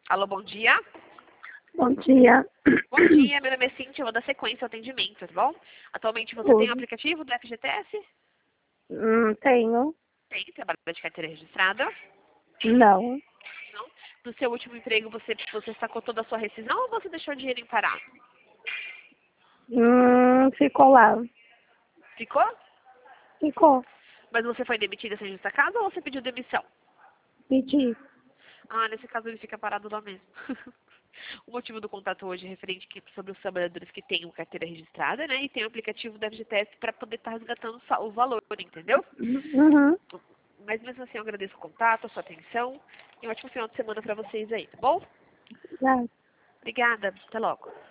Alô, bom dia. Bom dia. Bom dia, meu nome é Cintia, eu vou dar sequência ao atendimento, tá bom? Atualmente você tem o Oi. aplicativo do FGTS? Tenho. Tem, trabalha de carteira registrada. Não. Não. No seu último emprego você sacou toda a sua rescisão ou você deixou o dinheiro parado? Ficou lá. Ficou? Ficou. Mas você foi demitida sem justa causa ou você pediu demissão? Pedi. Ah, nesse caso ele fica parado lá mesmo. O motivo do contato hoje é referente sobre os trabalhadores que têm uma carteira registrada, né? E tem o aplicativo da FGTS para poder estar resgatando o valor, entendeu? Uhum. Mas mesmo assim eu agradeço o contato, a sua atenção. E um ótimo final de semana para vocês aí, tá bom? Já. Obrigada, até logo.